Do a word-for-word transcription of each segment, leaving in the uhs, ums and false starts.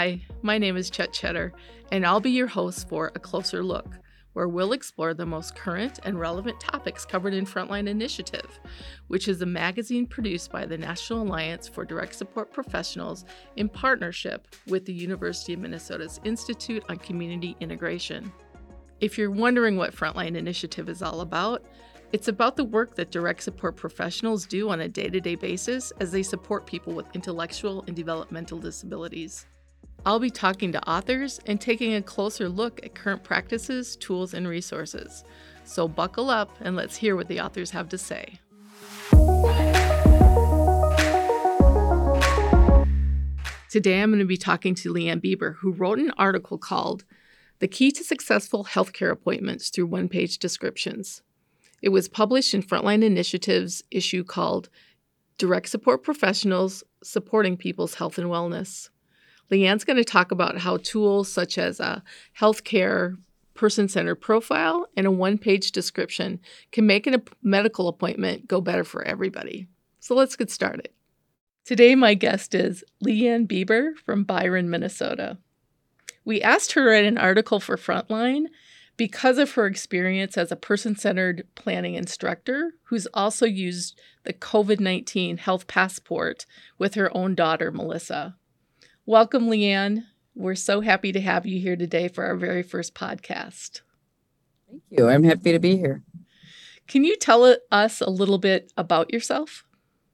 Hi, my name is Chet Cheddar, and I'll be your host for A Closer Look, where we'll explore the most current and relevant topics covered in Frontline Initiative, which is a magazine produced by the National Alliance for Direct Support Professionals in partnership with the University of Minnesota's Institute on Community Integration. If you're wondering what Frontline Initiative is all about, it's about the work that direct support professionals do on a day-to-day basis as they support people with intellectual and developmental disabilities. I'll be talking to authors and taking a closer look at current practices, tools, and resources. So buckle up and let's hear what the authors have to say. Today I'm going to be talking to Leanne Bieber, who wrote an article called The Key to Successful Healthcare Appointments Through One-Page Descriptions. It was published in Frontline Initiative's issue called Direct Support Professionals Supporting People's Health and Wellness. Leanne's going to talk about how tools such as a healthcare person-centered profile and a one-page description can make a medical appointment go better for everybody. So let's get started. Today, my guest is Leanne Bieber from Byron, Minnesota. We asked her to write an article for Frontline because of her experience as a person-centered planning instructor who's also used the covid nineteen health passport with her own daughter, Melissa. Welcome, Leanne. We're so happy to have you here today for our very first podcast. Thank you. I'm happy to be here. Can you tell us a little bit about yourself?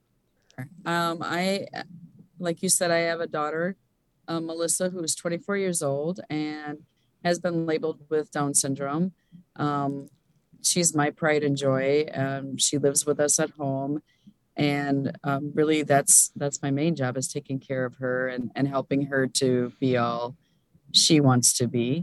Um, I, like you said, I have a daughter, uh, Melissa, who is twenty-four years old and has been labeled with Down syndrome. Um, she's my pride and joy. Um, she lives with us at home. And um, really, that's that's my main job, is taking care of her and, and helping her to be all she wants to be.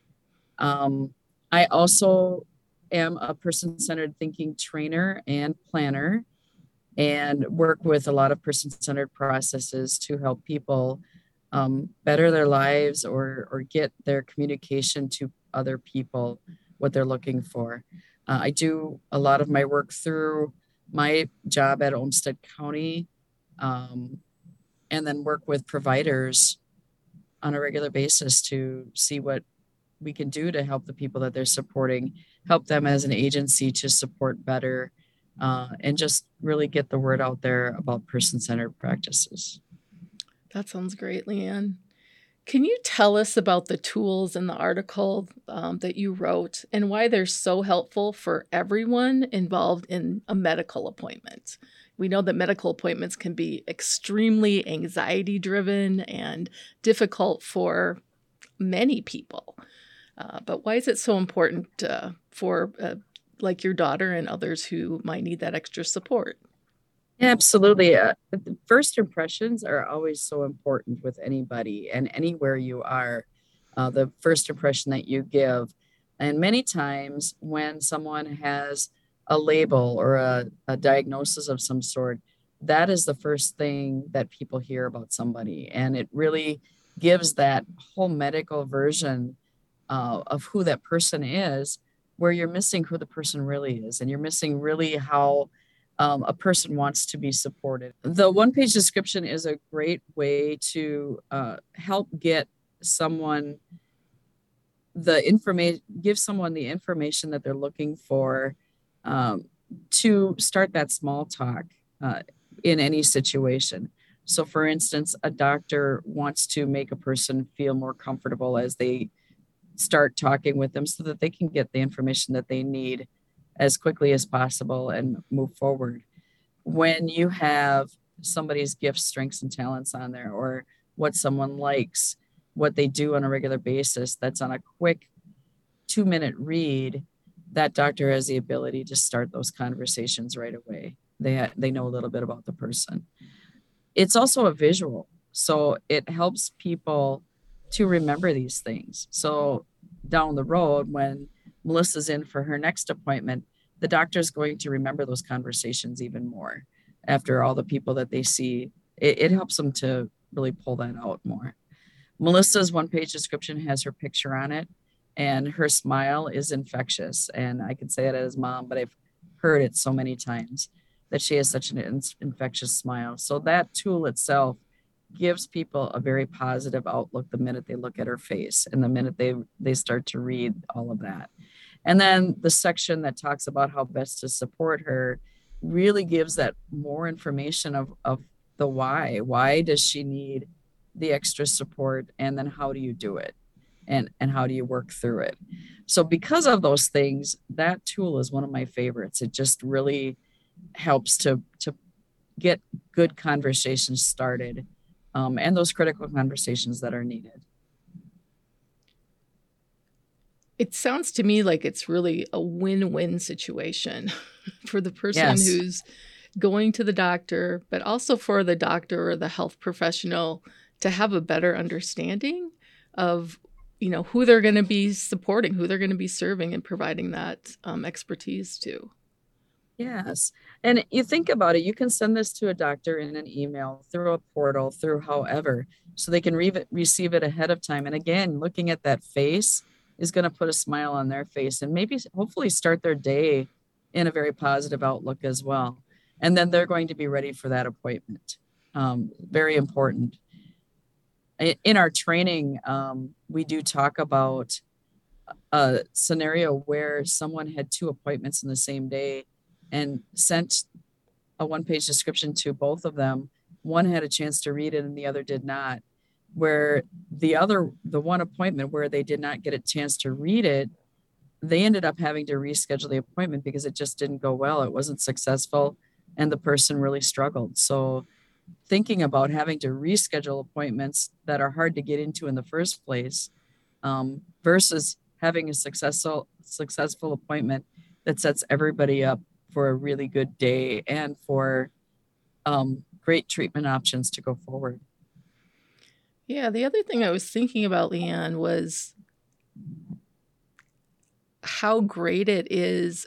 Um, I also am a person-centered thinking trainer and planner, and work with a lot of person-centered processes to help people um, better their lives or or get their communication to other people, what they're looking for. Uh, I do a lot of my work through my job at Olmsted County, um, and then work with providers on a regular basis to see what we can do to help the people that they're supporting, help them as an agency to support better, uh, and just really get the word out there about person-centered practices. That sounds great, Leanne. Can you tell us about the tools in the article um, that you wrote and why they're so helpful for everyone involved in a medical appointment? We know that medical appointments can be extremely anxiety-driven and difficult for many people. Uh, but why is it so important uh, for uh, like your daughter and others who might need that extra support? Yeah, absolutely. Uh, the first impressions are always so important with anybody and anywhere you are. Uh, the first impression that you give. And many times when someone has a label or a, a diagnosis of some sort, that is the first thing that people hear about somebody. And it really gives that whole medical version uh, of who that person is, where you're missing who the person really is. And you're missing really how Um, a person wants to be supported. The one-page description is a great way to uh, help get someone the information, give someone the information that they're looking for um, to start that small talk uh, in any situation. So, for instance, a doctor wants to make a person feel more comfortable as they start talking with them so that they can get the information that they need as quickly as possible and move forward. When you have somebody's gifts, strengths, and talents on there, or what someone likes, what they do on a regular basis, that's on a quick two minute read, that doctor has the ability to start those conversations right away. They, ha- they know a little bit about the person. It's also a visual, so it helps people to remember these things. So down the road, when Melissa's in for her next appointment, the doctor's going to remember those conversations even more after all the people that they see. It, it helps them to really pull that out more. Melissa's one-page description has her picture on it, and her smile is infectious. And I can say it as mom, but I've heard it so many times that she has such an in- infectious smile. So that tool itself gives people a very positive outlook the minute they look at her face and the minute they they start to read all of that. And then the section that talks about how best to support her really gives that more information of, of the why. Why does she need the extra support? And then how do you do it? And, and how do you work through it? So because of those things, that tool is one of my favorites. It just really helps to, to get good conversations started, um, and those critical conversations that are needed. It sounds to me like it's really a win-win situation for the person Yes. who's going to the doctor, but also for the doctor or the health professional to have a better understanding of, you know, who they're going to be supporting, who they're going to be serving and providing that um, expertise to. Yes. And you think about it, you can send this to a doctor in an email, through a portal, through however, so they can re- receive it ahead of time. And again, looking at that face is going to put a smile on their face and maybe hopefully start their day in a very positive outlook as well. And then they're going to be ready for that appointment. Um, very important. In our training, um, we do talk about a scenario where someone had two appointments in the same day and sent a one-page description to both of them. One had a chance to read it and the other did not. Where the other, the one appointment where they did not get a chance to read it, they ended up having to reschedule the appointment because it just didn't go well. It wasn't successful and the person really struggled. So thinking about having to reschedule appointments that are hard to get into in the first place, um, versus having a successful successful appointment that sets everybody up for a really good day and for um, great treatment options to go forward. Yeah, the other thing I was thinking about, Leanne, was how great it is.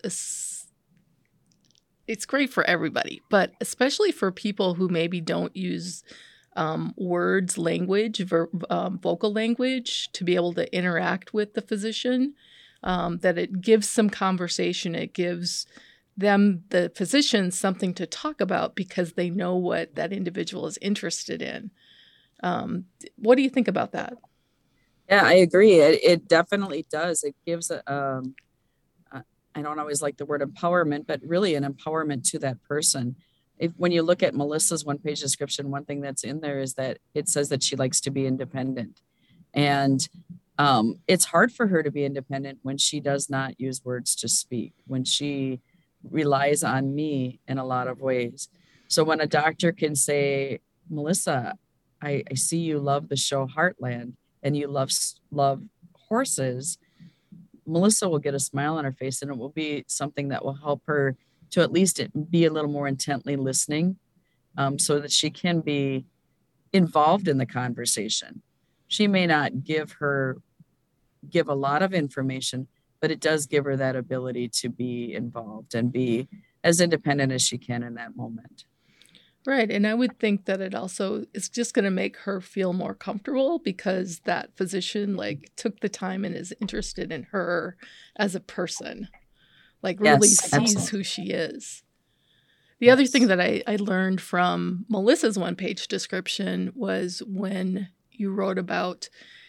It's great for everybody, but especially for people who maybe don't use um, words, language, ver- um, vocal language to be able to interact with the physician, um, that it gives some conversation. It gives them, the physician, something to talk about because they know what that individual is interested in. Um, what do you think about that? Yeah, I agree. It, it definitely does. It gives a, um, uh, I don't always like the word empowerment, but really an empowerment to that person. If when you look at Melissa's one page description, one thing that's in there is that it says that she likes to be independent. And um, it's hard for her to be independent when she does not use words to speak, when she relies on me in a lot of ways. So when a doctor can say, Melissa, I, I see you love the show Heartland and you love love horses, Melissa will get a smile on her face and it will be something that will help her to at least be a little more intently listening, um, so that she can be involved in the conversation. She may not give her give a lot of information, but it does give her that ability to be involved and be as independent as she can in that moment. Right. And I would think that it also is just going to make her feel more comfortable because that physician like took the time and is interested in her as a person, like really Yes, sees absolutely. who she is. The Yes. other thing that I, I learned from Melissa's one page description was when you wrote about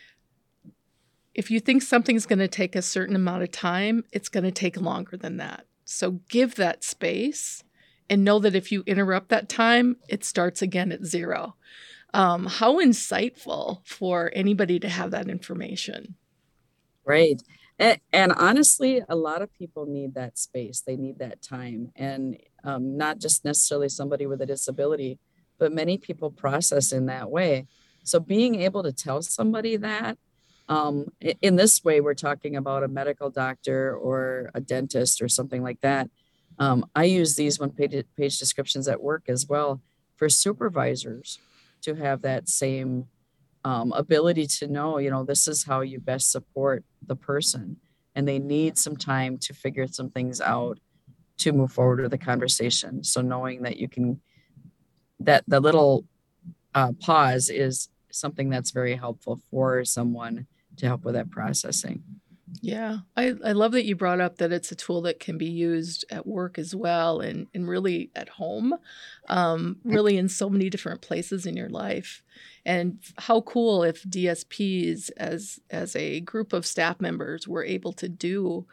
if you think something's going to take a certain amount of time, it's going to take longer than that. So give that space and know that if you interrupt that time, it starts again at zero. Um, how insightful for anybody to have that information. Right. And, and honestly, a lot of people need that space. They need that time. And um, not just necessarily somebody with a disability, but many people process in that way. So being able to tell somebody that, um, in this way, we're talking about a medical doctor or a dentist or something like that. Um, I use these one page, page descriptions at work as well for supervisors to have that same um, ability to know, you know, this is how you best support the person. And they need some time to figure some things out to move forward with the conversation. So knowing that you can, that the little uh, pause is something that's very helpful for someone to help with that processing. Yeah, I, I love that you brought up that it's a tool that can be used at work as well and, and really at home, um, really in so many different places in your life. And how cool if D S Ps as as a group of staff members were able to do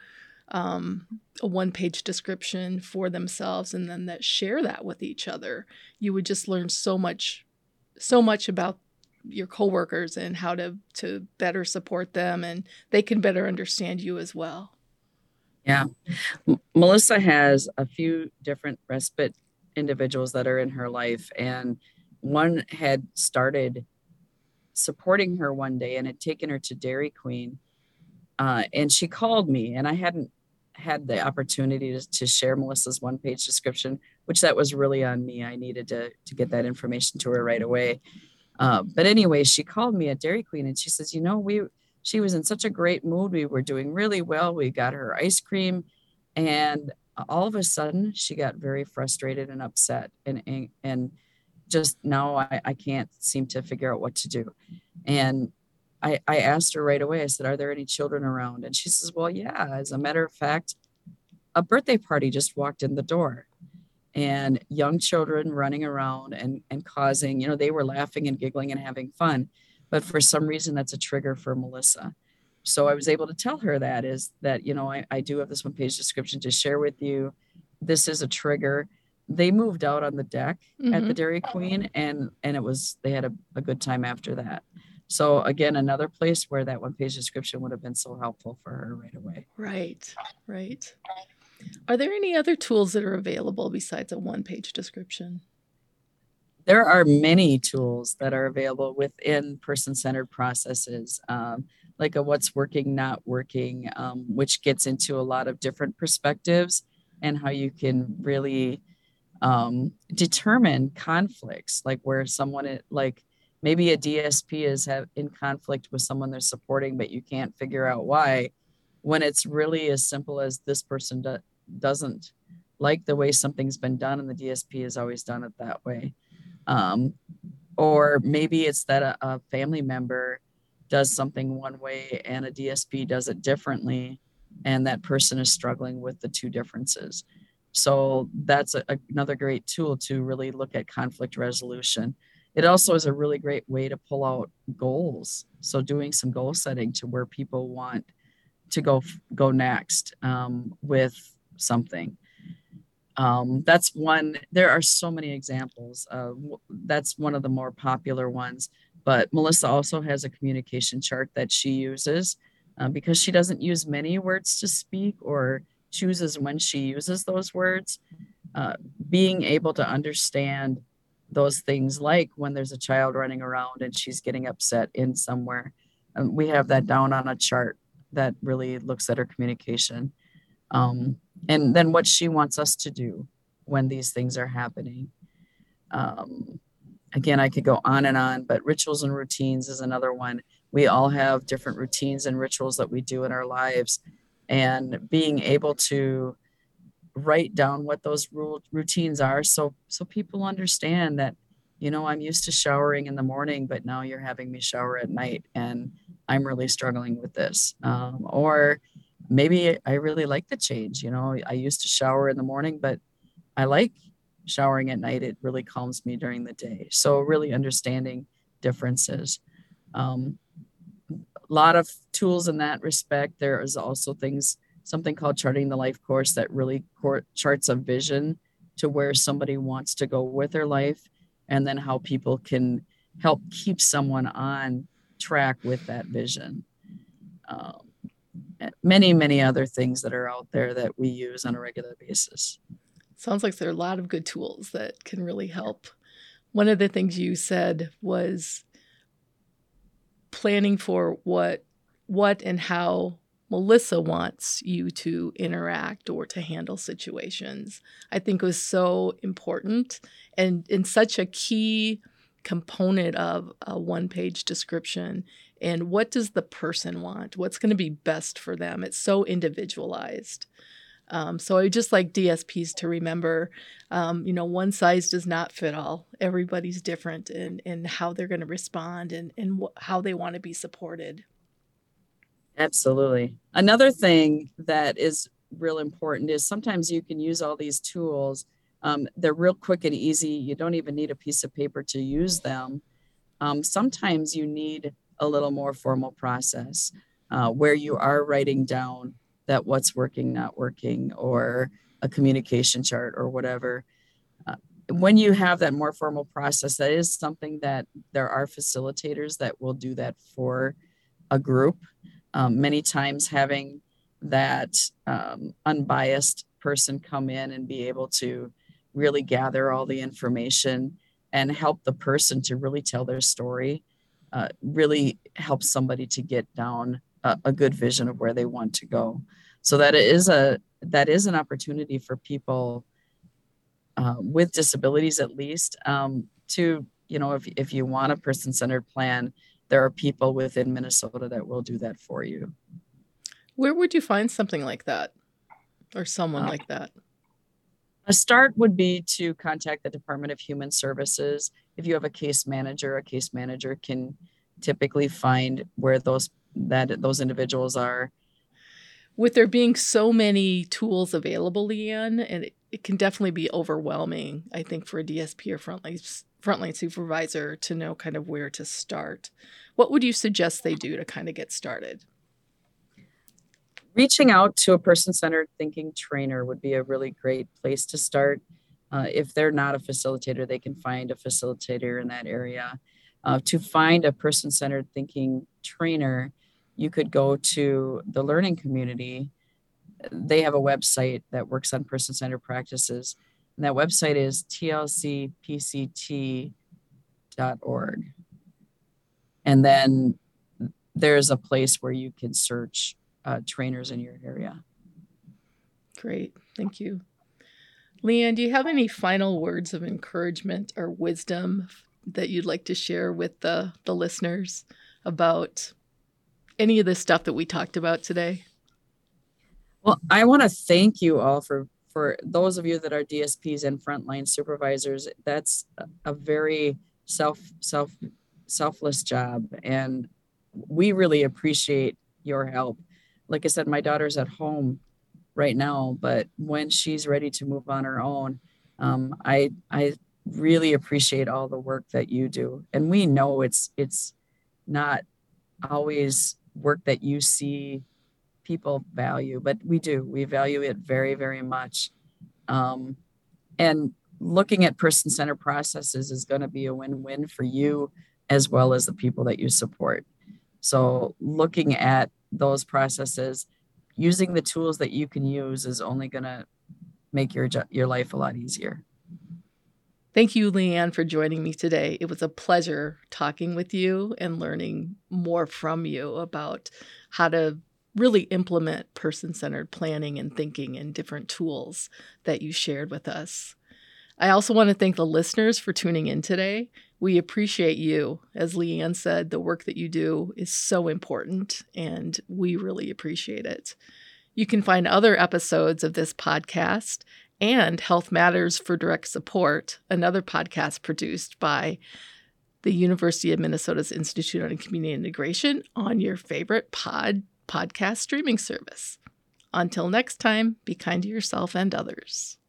um, a one page description for themselves and then that share that with each other. You would just learn so much so much about your coworkers and how to to better support them and they can better understand you as well. Yeah. M- Melissa has a few different respite individuals that are in her life, and one had started supporting her one day and had taken her to Dairy Queen. Uh, and she called me, and I hadn't had the opportunity to, to share Melissa's one page description, which that was really on me. I needed to, to get that information to her right away. Uh, but anyway, she called me at Dairy Queen and she says, you know, we, she was in such a great mood. We were doing really well. We got her ice cream. And all of a sudden she got very frustrated and upset and, and, and just now I, I can't seem to figure out what to do. And I, I asked her right away, I said, are there any children around? And she says, well, yeah, as a matter of fact, a birthday party just walked in the door and young children running around and, and causing, you know, they were laughing and giggling and having fun. But for some reason, that's a trigger for Melissa. So I was able to tell her that is that, you know, I, I do have this one page description to share with you. This is a trigger. They moved out on the deck at the Mm-hmm. Dairy Queen and, and it was, they had a, a good time after that. So again, another place where that one page description would have been so helpful for her right away. Right, right. Are there any other tools that are available besides a one page description? There are many tools that are available within person-centered processes, um, like a what's working, not working, um, which gets into a lot of different perspectives and how you can really um, determine conflicts, like where someone, it, like maybe a D S P is have, in conflict with someone they're supporting, but you can't figure out why, when it's really as simple as this person do, doesn't like the way something's been done and the D S P has always done it that way. Um, or maybe it's that a, a family member does something one way and a D S P does it differently, and that person is struggling with the two differences. So that's a, another great tool to really look at conflict resolution. It also is a really great way to pull out goals. So doing some goal setting to where people want to go go next um, with something. Um, that's one. There are so many examples. Uh, that's one of the more popular ones. But Melissa also has a communication chart that she uses uh, because she doesn't use many words to speak or chooses when she uses those words. Uh, being able to understand those things, like when there's a child running around and she's getting upset in somewhere, um, we have that down on a chart that really looks at her communication. Um, and then what she wants us to do when these things are happening. Um, Again, I could go on and on, but rituals and routines is another one. We all have different routines and rituals that we do in our lives, and being able to write down what those routines are, so so people understand that, you know, I'm used to showering in the morning, but now you're having me shower at night, and I'm really struggling with this. Um, or maybe I really like the change. You know, I used to shower in the morning, but I like showering at night. It really calms me during the day. So really understanding differences. Um, a lot of tools in that respect. There is also things, something called charting the life course that really cor- charts a vision to where somebody wants to go with their life, and then how people can help keep someone on track with that vision. Um, many, many other things that are out there that we use on a regular basis. Sounds like there are a lot of good tools that can really help. One of the things you said was planning for what what and how Melissa wants you to interact or to handle situations. I think was so important and in such a key component of a one-page description. And what does the person want? What's going to be best for them? It's so individualized. Um, so I would just like D S Ps to remember, um, you know, one size does not fit all. Everybody's different in, in how they're going to respond and, and wh- how they want to be supported. Absolutely. Another thing that is real important is sometimes you can use all these tools. Um, they're real quick and easy. You don't even need a piece of paper to use them. Um, sometimes you need a little more formal process uh, where you are writing down that what's working, not working, or a communication chart or whatever. Uh, when you have that more formal process, that is something that there are facilitators that will do that for a group. Um, many times having that um, unbiased person come in and be able to really gather all the information and help the person to really tell their story uh, really helps somebody to get down a, a good vision of where they want to go. So that is a that is an opportunity for people uh, with disabilities, at least, um, to, you know, if, if you want a person-centered plan, there are people within Minnesota that will do that for you. Where would you find something like that or someone Uh, like that? a start would be to contact the Department of Human Services. If you have a case manager, a case manager can typically find where those that those individuals are. With there being so many tools available, Leanne, and it, it can definitely be overwhelming, I think, for a D S P or frontline, frontline supervisor to know kind of where to start. What would you suggest they do to kind of get started? Reaching out to a person-centered thinking trainer would be a really great place to start. Uh, if they're not a facilitator, they can find a facilitator in that area. Uh, to find a person-centered thinking trainer, you could go to the learning community. They have a website that works on person-centered practices. And that website is T L C P C T dot org. And then there's a place where you can search uh, trainers in your area. Great. Thank you. Leanne, do you have any final words of encouragement or wisdom that you'd like to share with the, the listeners about any of the stuff that we talked about today? Well, I want to thank you all for for those of you that are D S Ps and frontline supervisors. That's a very self self selfless job, and we really appreciate your help. Like I said, my daughter's at home right now, but when she's ready to move on her own, um, I I really appreciate all the work that you do, and we know it's it's not always work that you see people value, but we do. We value it very, very much. Um, and looking at person-centered processes is going to be a win-win for you as well as the people that you support. So looking at those processes, using the tools that you can use is only going to make your your life a lot easier. Thank you, Leanne, for joining me today. It was a pleasure talking with you and learning more from you about how to really implement person-centered planning and thinking and different tools that you shared with us. I also want to thank the listeners for tuning in today. We appreciate you. As Leanne said, the work that you do is so important, and we really appreciate it. You can find other episodes of this podcast and Health Matters for Direct Support, another podcast produced by the University of Minnesota's Institute on Community Integration, on your favorite pod podcast streaming service. Until next time, be kind to yourself and others.